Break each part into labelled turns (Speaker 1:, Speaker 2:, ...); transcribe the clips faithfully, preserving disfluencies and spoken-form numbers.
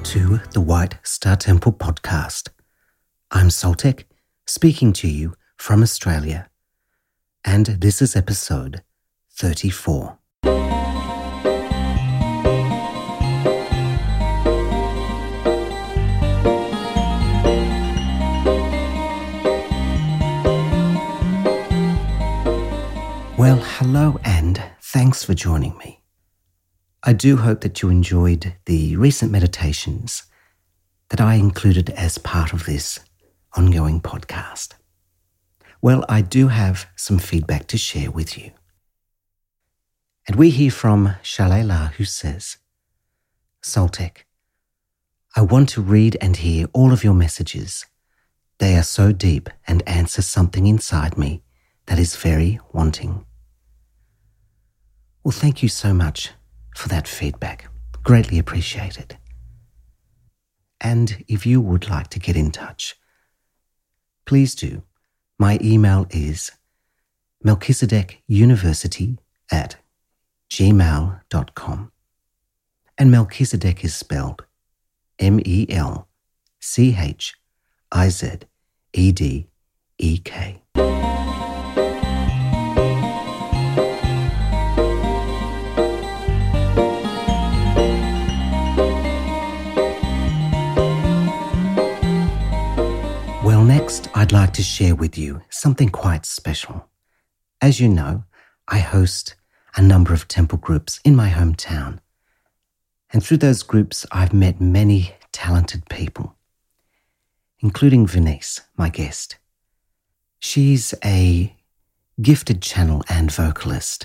Speaker 1: to the White Star Temple podcast. I'm Soltec, speaking to you from Australia, and this is episode thirty-four. Well, hello and thanks for joining me. I do hope that you enjoyed the recent meditations that I included as part of this ongoing podcast. Well, I do have some feedback to share with you. And we hear from Shalela, who says, Soltec, I want to read and hear all of your messages. They are so deep and answer something inside me that is very wanting. Well, thank you so much for that feedback. Greatly appreciated. And if you would like to get in touch, please do. My email is melchizedekuniversity at gmail dot com. And Melchizedek is spelled M E L C H I Z E D E K. Well, next, I'd like to share with you something quite special. As you know, I host a number of temple groups in my hometown. And through those groups, I've met many talented people, including Venice, my guest. She's a gifted channel and vocalist.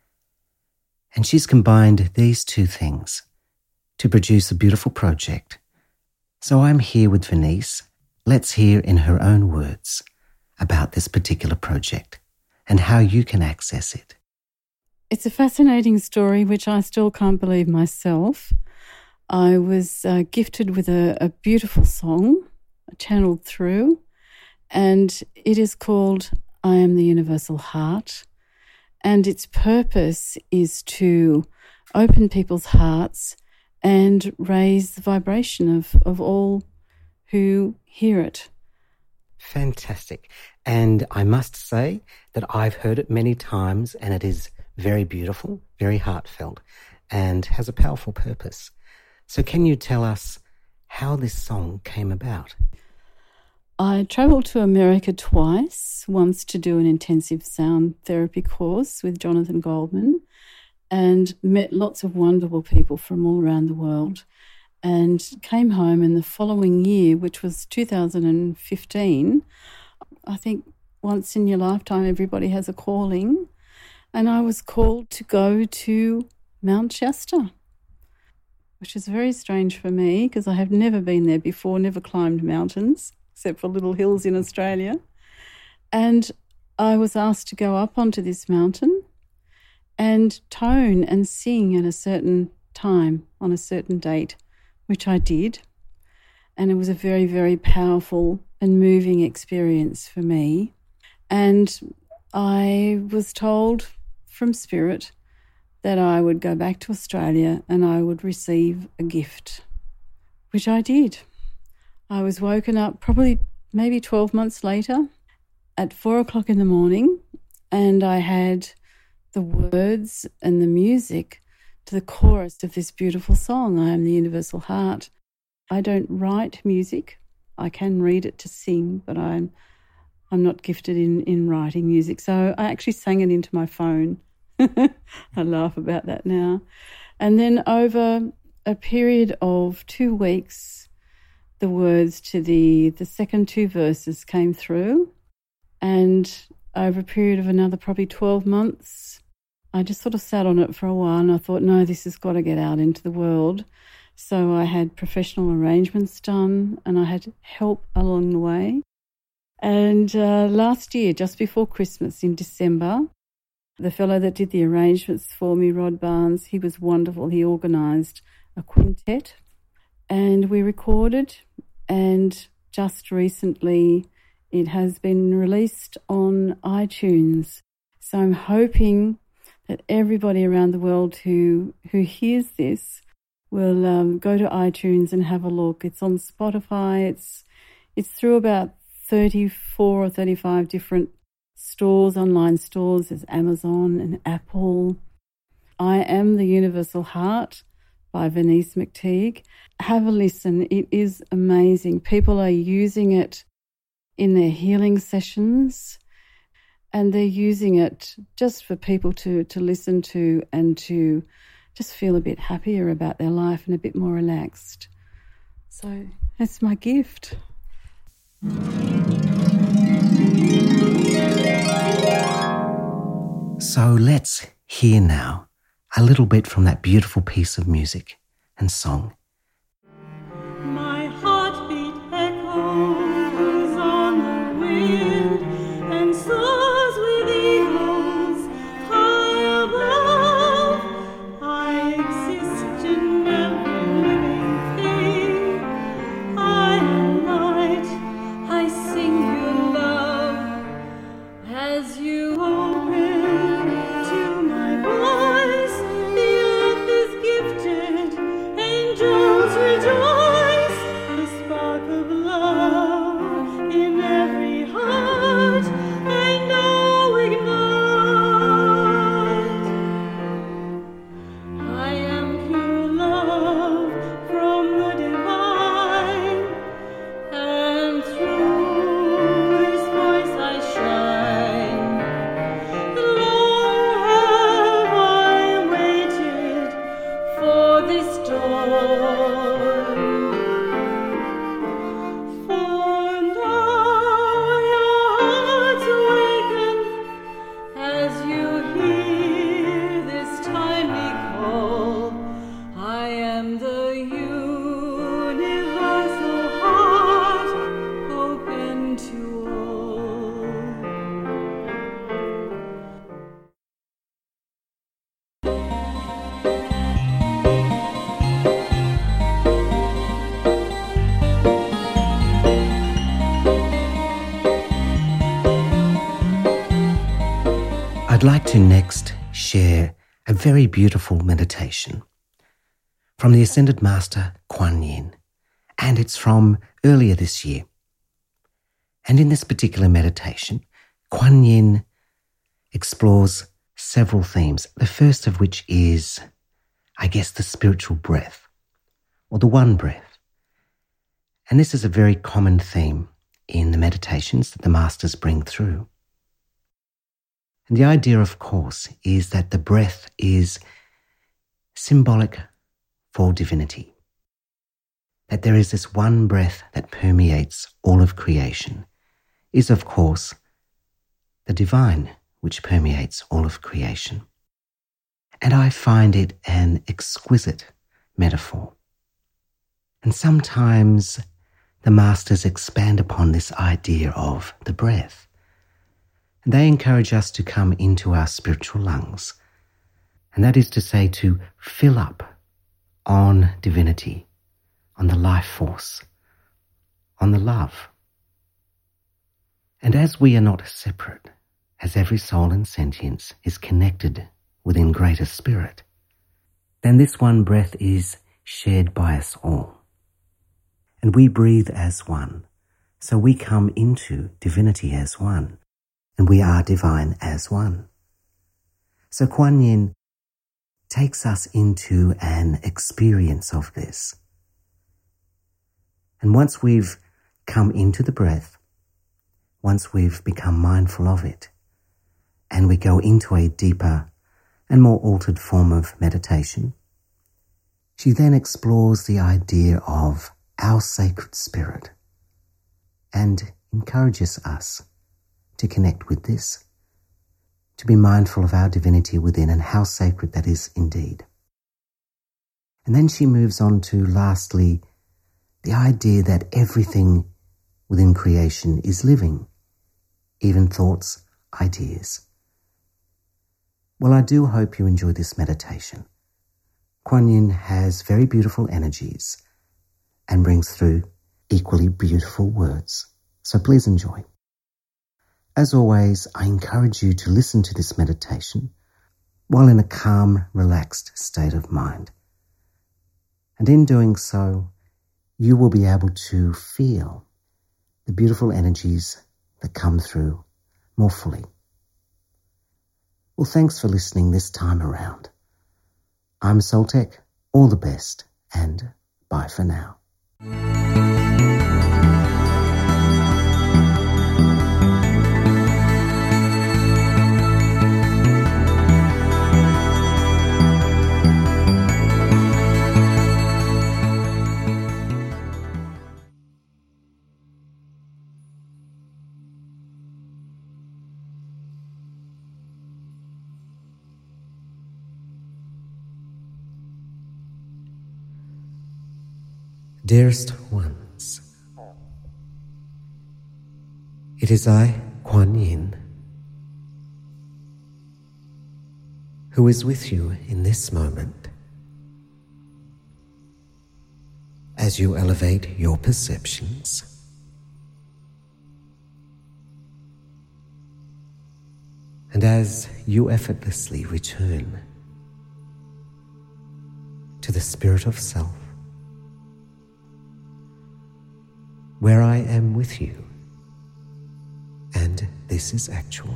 Speaker 1: And she's combined these two things to produce a beautiful project. So I'm here with Venice. Let's hear in her own words about this particular project and how you can access it.
Speaker 2: It's a fascinating story, which I still can't believe myself. I was uh, gifted with a, a beautiful song, channeled through, and it is called I Am the Universal Heart. And its purpose is to open people's hearts and raise the vibration of, of all who hear it.
Speaker 1: Fantastic. And I must say that I've heard it many times and it is very beautiful, very heartfelt, and has a powerful purpose. So can you tell us how this song came about?
Speaker 2: I travelled to America twice, once to do an intensive sound therapy course with Jonathan Goldman, and met lots of wonderful people from all around the world. And came home in the following year, which was two thousand fifteen. I think once in your lifetime everybody has a calling. And I was called to go to Mount Shasta, which is very strange for me because I have never been there before, never climbed mountains except for little hills in Australia. And I was asked to go up onto this mountain and tone and sing at a certain time on a certain date, which I did, and it was a very, very powerful and moving experience for me. And I was told from Spirit that I would go back to Australia and I would receive a gift, which I did. I was woken up probably maybe twelve months later at four o'clock in the morning, and I had the words and the music to the chorus of this beautiful song, I Am the Universal Heart. I don't write music. I can read it to sing, but I'm I'm not gifted in, in writing music. So I actually sang it into my phone. I laugh about that now. And then over a period of two weeks, the words to the, the second two verses came through. And over a period of another probably twelve months, I just sort of sat on it for a while and I thought, no, this has got to get out into the world. So I had professional arrangements done and I had help along the way. And uh, last year, just before Christmas in December, the fellow that did the arrangements for me, Rod Barnes, he was wonderful. He organised a quintet and we recorded, and just recently it has been released on iTunes. So I'm hoping that everybody around the world who who hears this will um, go to iTunes and have a look. It's on Spotify. It's it's through about thirty-four or thirty-five different stores, online stores. There's Amazon and Apple. I Am the Universal Heart by Venice McTeague. Have a listen. It is amazing. People are using it in their healing sessions, and they're using it just for people to, to listen to and to just feel a bit happier about their life and a bit more relaxed. So that's my gift.
Speaker 1: So let's hear now a little bit from that beautiful piece of music and song.
Speaker 3: My heartbeat echoes on the wind and soars with eagles high above. I exist in every living thing. I am light, I sing your love as you open to my voice. The earth is gifted, angels rejoice. The spark of love in every heart I know ignite. I am pure love from the divine, and through this voice I shine. Long have I waited for this dawn, for now your hearts awaken as you hear this timely call. I am the universal heart, open to all.
Speaker 1: I'd like to next share a very beautiful meditation from the Ascended Master Kuan Yin, and it's from earlier this year. And in this particular meditation, Kuan Yin explores several themes, the first of which is, I guess, the spiritual breath, or the one breath. And this is a very common theme in the meditations that the masters bring through. And the idea, of course, is that the breath is symbolic for divinity. That there is this one breath that permeates all of creation is, of course, the divine which permeates all of creation. And I find it an exquisite metaphor. And sometimes the masters expand upon this idea of the breath. And they encourage us to come into our spiritual lungs. And that is to say, to fill up on divinity, on the life force, on the love. And as we are not separate, as every soul in sentience is connected within greater spirit, then this one breath is shared by us all. And we breathe as one, so we come into divinity as one, and we are divine as one. So Kuan Yin takes us into an experience of this. And once we've come into the breath, once we've become mindful of it, and we go into a deeper and more altered form of meditation, she then explores the idea of our sacred spirit and encourages us to connect with this, to be mindful of our divinity within and how sacred that is indeed. And then she moves on to, lastly, the idea that everything within creation is living, even thoughts, ideas. Well, I do hope you enjoy this meditation. Kuan Yin has very beautiful energies and brings through equally beautiful words. So please enjoy. As always, I encourage you to listen to this meditation while in a calm, relaxed state of mind. And in doing so, you will be able to feel the beautiful energies that come through more fully. Well, thanks for listening this time around. I'm Soltec. All the best, and bye for now. Dearest ones, it is I, Kuan Yin, who is with you in this moment as you elevate your perceptions and as you effortlessly return to the spirit of self, where I am with you, and this is actual.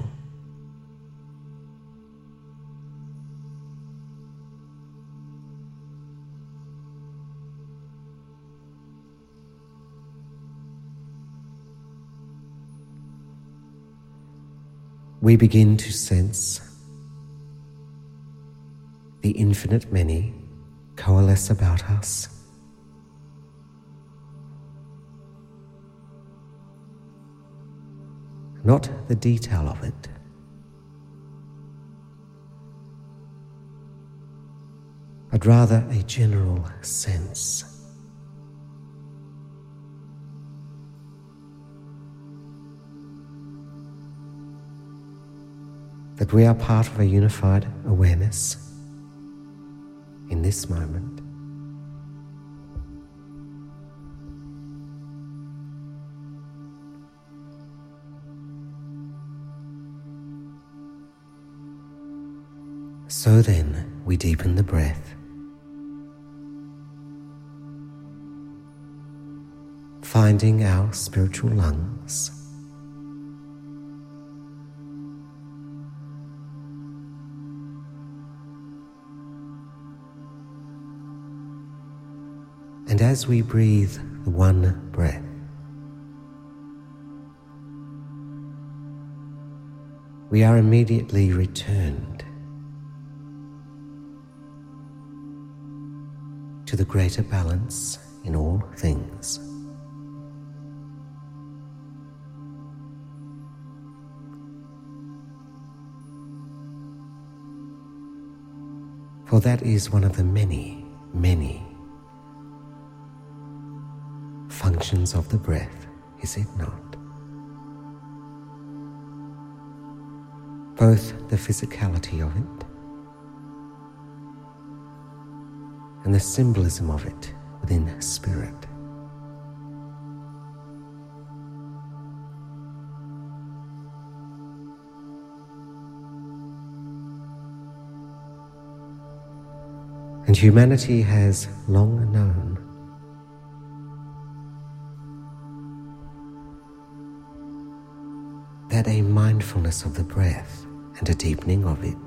Speaker 1: We begin to sense the infinite many coalesce about us. Not the detail of it, but rather a general sense. That we are part of a unified awareness in this moment. So then, we deepen the breath, finding our spiritual lungs, and as we breathe the one breath, we are immediately returned to the greater balance in all things. For that is one of the many, many functions of the breath, is it not? Both the physicality of it and the symbolism of it within spirit. And humanity has long known that a mindfulness of the breath and a deepening of it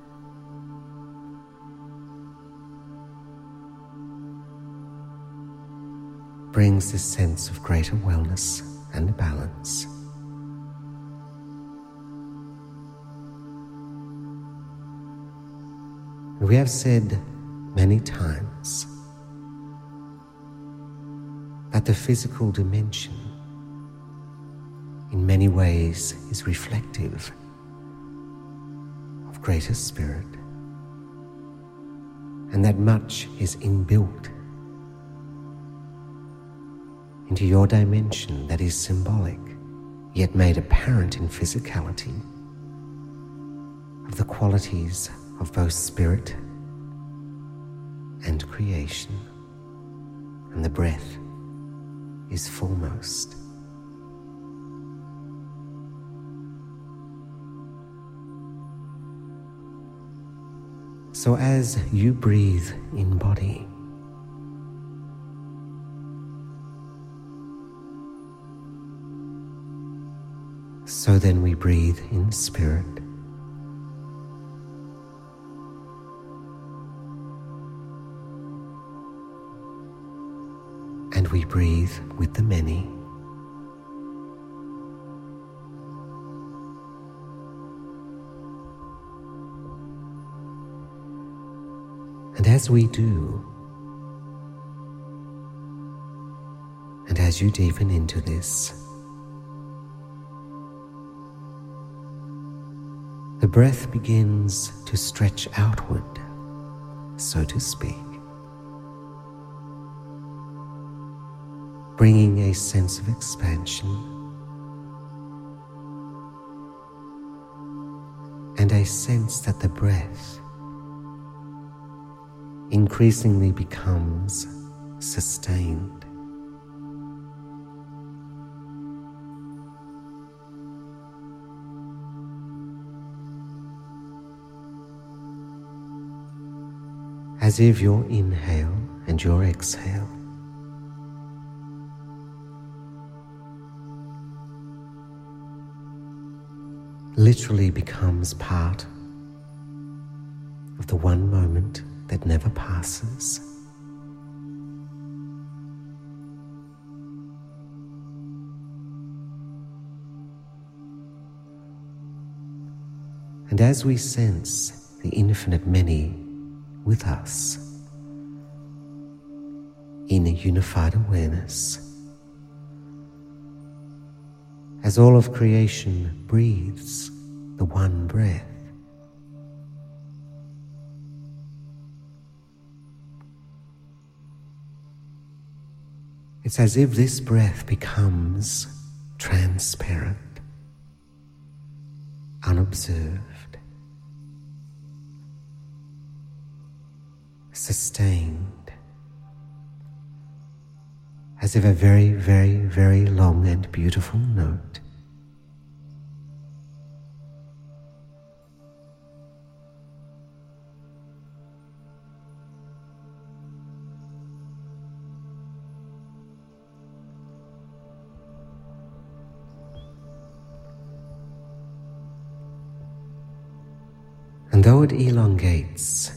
Speaker 1: brings this sense of greater wellness and balance. And we have said many times that the physical dimension in many ways is reflective of greater spirit, and that much is inbuilt into your dimension that is symbolic, yet made apparent in physicality, of the qualities of both spirit and creation, and the breath is foremost. So as you breathe in body, So then we breathe in spirit. And we breathe with the many. And as we do, and as you deepen into this, the breath begins to stretch outward, so to speak, bringing a sense of expansion and a sense that the breath increasingly becomes sustained. As if your inhale and your exhale literally becomes part of the one moment that never passes. And as we sense the infinite many with us in a unified awareness, as all of creation breathes the one breath, it's as if this breath becomes transparent, unobserved, sustained, as if a very, very, very long and beautiful note and though it elongates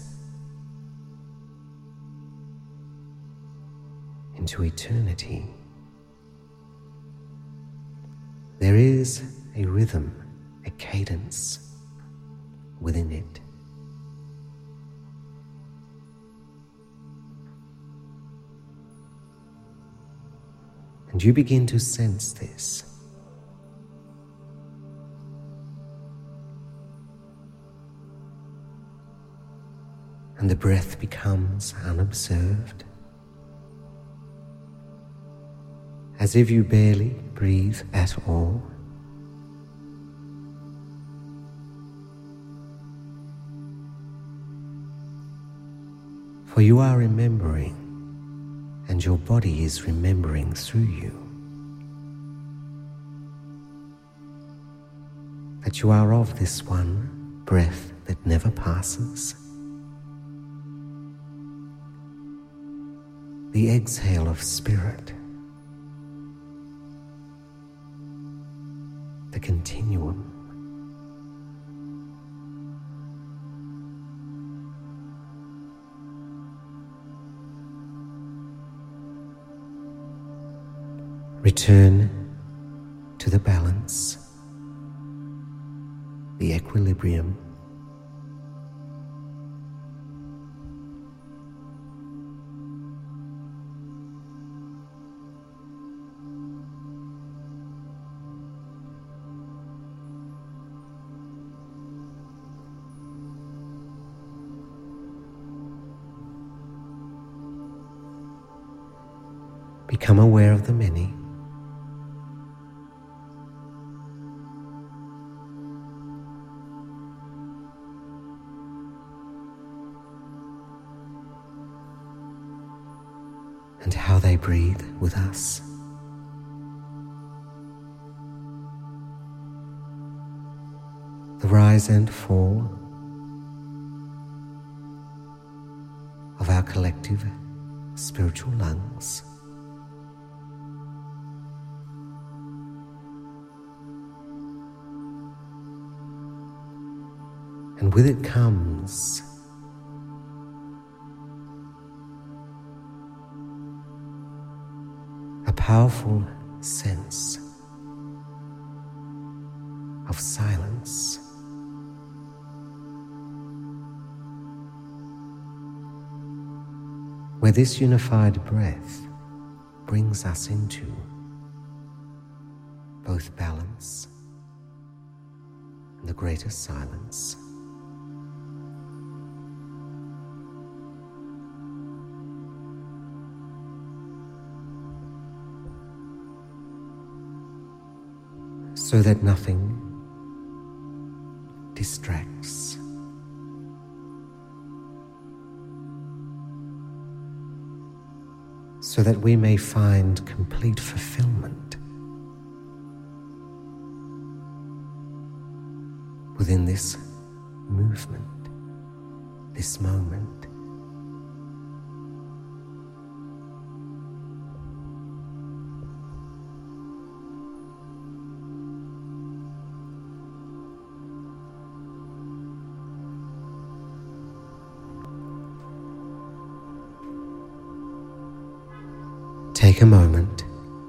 Speaker 1: into eternity, there is a rhythm, a cadence within it. And you begin to sense this. And the breath becomes unobserved, as if you barely breathe at all. For you are remembering, and your body is remembering through you, that you are of this one breath that never passes, the exhale of spirit, the continuum. Return to the balance, the equilibrium. Become aware of the many. And how they breathe with us. The rise and fall of our collective spiritual lungs. And with it comes a powerful sense of silence. Where this unified breath brings us into both balance and the greater silence. So that nothing distracts. So that we may find complete fulfillment within this movement, this moment. Take a moment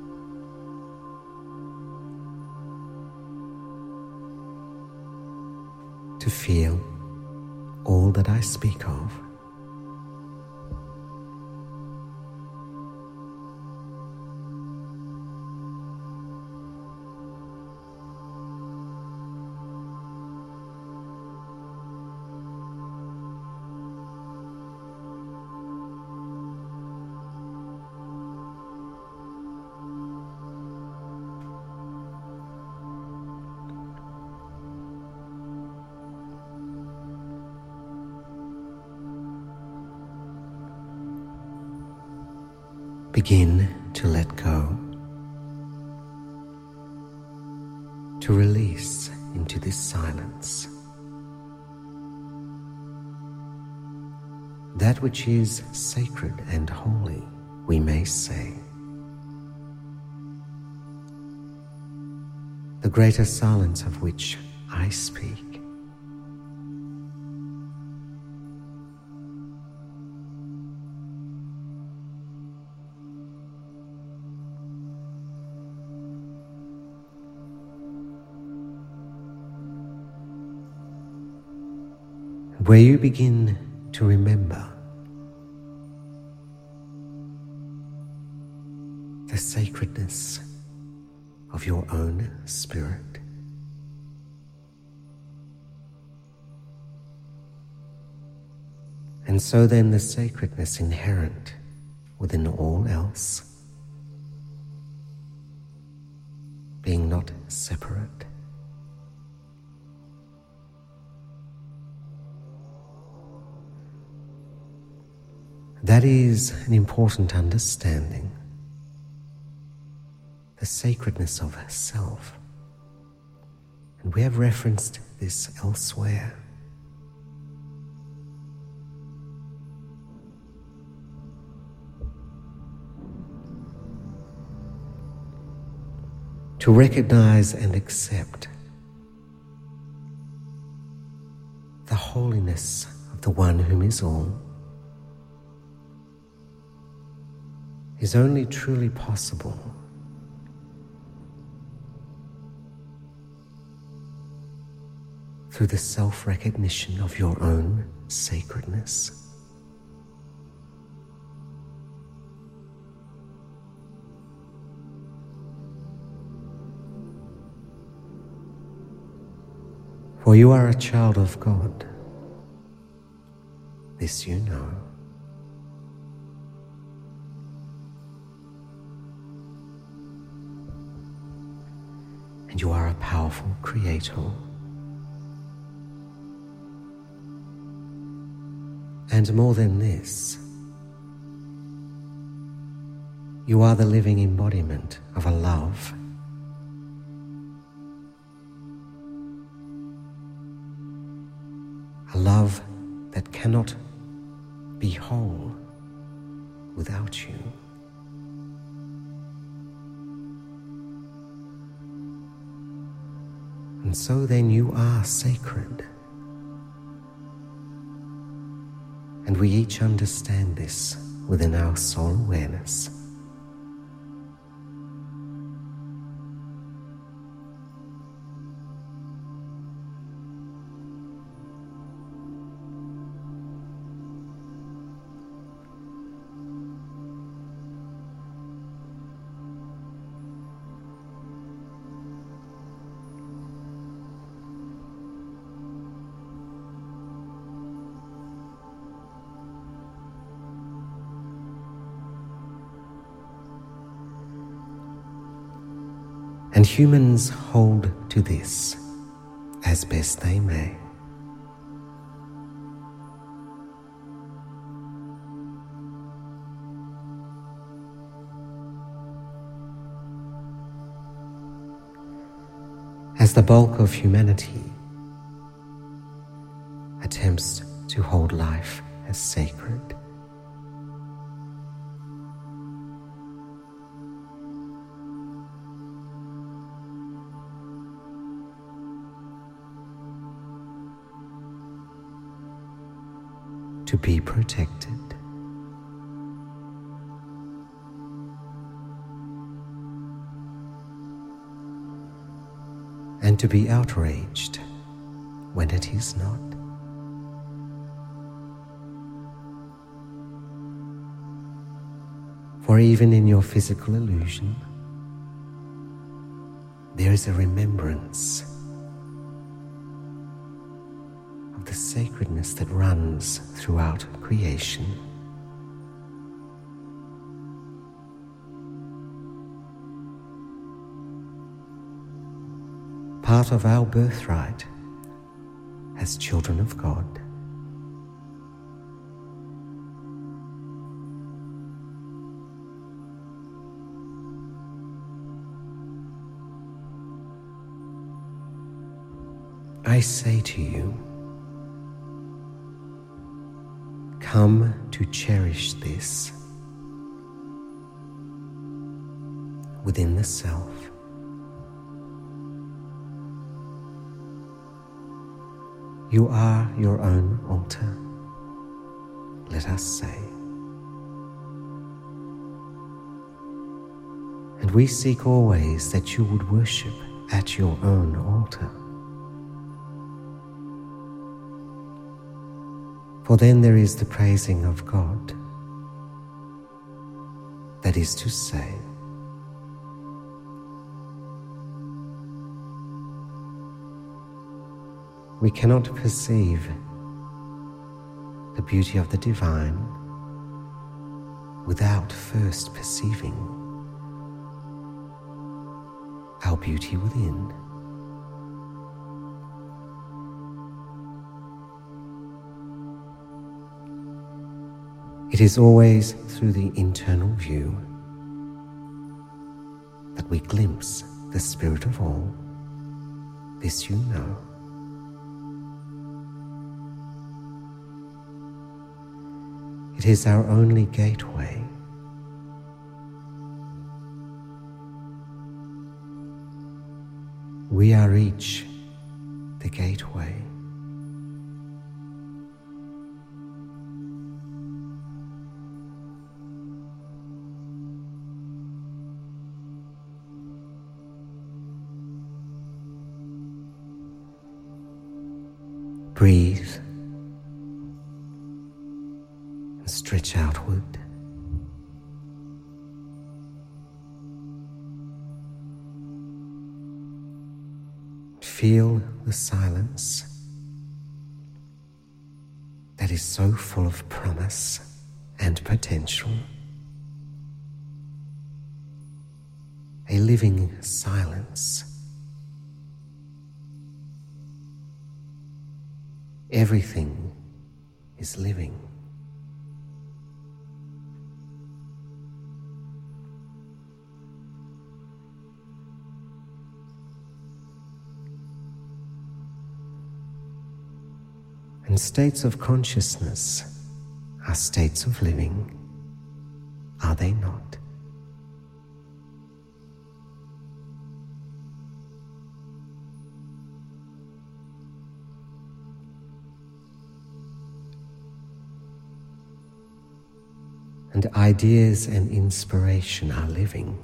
Speaker 1: to feel all that I speak of. Begin to let go, to release into this silence that which is sacred and holy, we may say. The greater silence of which I speak. Where you begin to remember the sacredness of your own spirit. And so then the sacredness inherent within all else, being not separate. That is an important understanding, the sacredness of self. And we have referenced this elsewhere. To recognize and accept the holiness of the one whom is all is only truly possible through the self-recognition of your own sacredness. For you are a child of God. This you know. And you are a powerful creator. And more than this, you are the living embodiment of a love a love that cannot be whole without you. And so then you are sacred. we each understand this within our soul awareness. And humans hold to this as best they may. As the bulk of humanity attempts to hold life as sacred, to be protected, and to be outraged when it is not. For even in your physical illusion, there is a remembrance of the sacredness that runs throughout creation. Part of our birthright as children of God. I say to you, come to cherish this within the self. You are your own altar, let us say. And we seek always that you would worship at your own altar. For then there is the praising of God, that is to say, we cannot perceive the beauty of the divine without first perceiving our beauty within. It is always through the internal view that we glimpse the spirit of all. This you know. It is our only gateway. We are each the gateway. Breathe and stretch outward. Feel the silence that is so full of promise and potential. A living silence. Everything is living. And states of consciousness are states of living, are they not? and ideas and inspiration are living.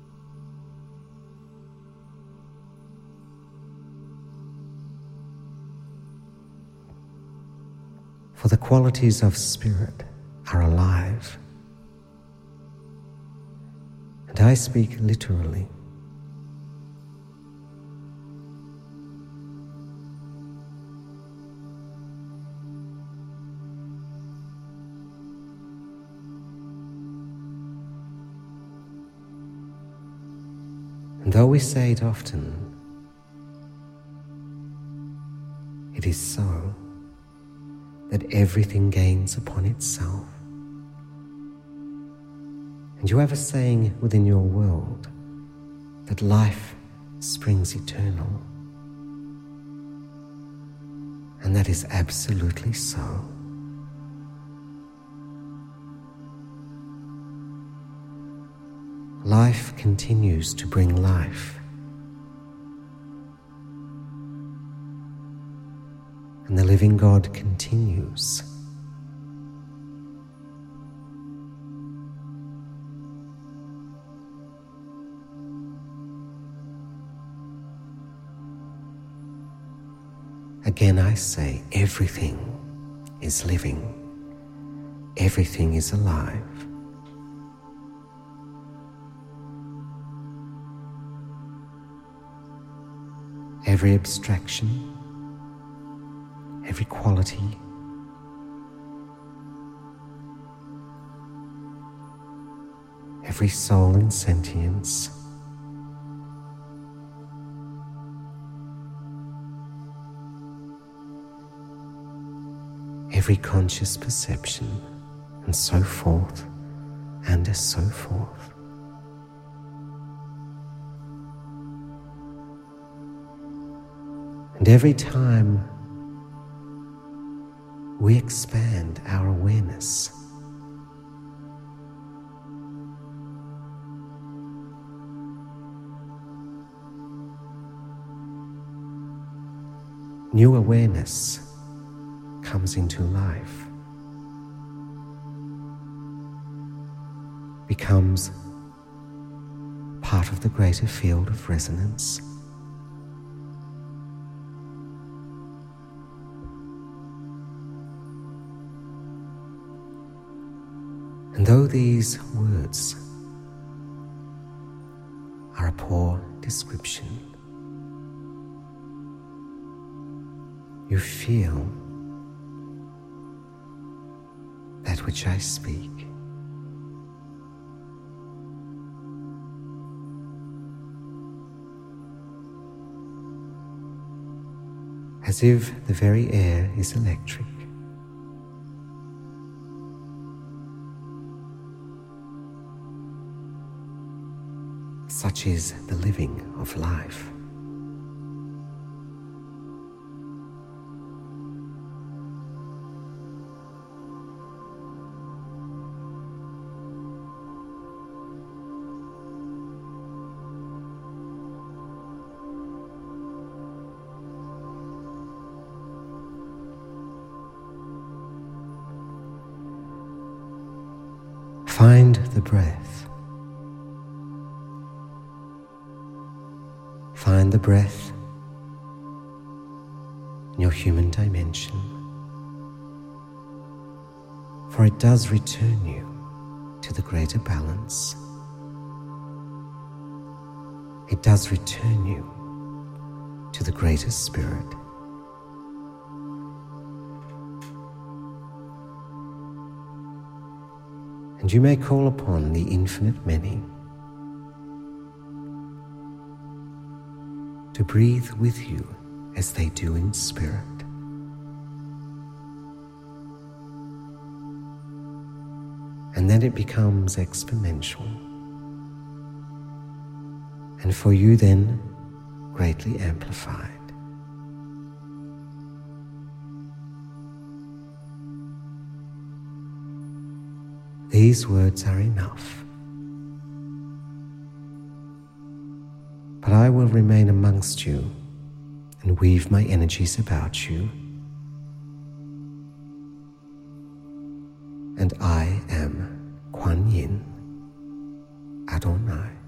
Speaker 1: For the qualities of spirit are alive. And I speak literally. And though we say it often, it is so that everything gains upon itself. And you have a saying within your world that life springs eternal. And that is absolutely so. Life continues to bring life. And the living God continues. Again I say, everything is living. Everything is alive. Every abstraction, every quality, every soul and sentience, every conscious perception, and so forth, and so forth. And every time we expand our awareness, new awareness comes into life, becomes part of the greater field of resonance. And though these words are a poor description, you feel that which I speak. As if the very air is electric. Such is the living of life. Find the breath. Find the breath in your human dimension, for it does return you to the greater balance. It does return you to the greater spirit. And you may call upon the infinite many to breathe with you as they do in spirit. And then it becomes exponential. And for you then, greatly amplified. These words are enough. But I will remain amongst you and weave my energies about you. And I am Quan in Adonai.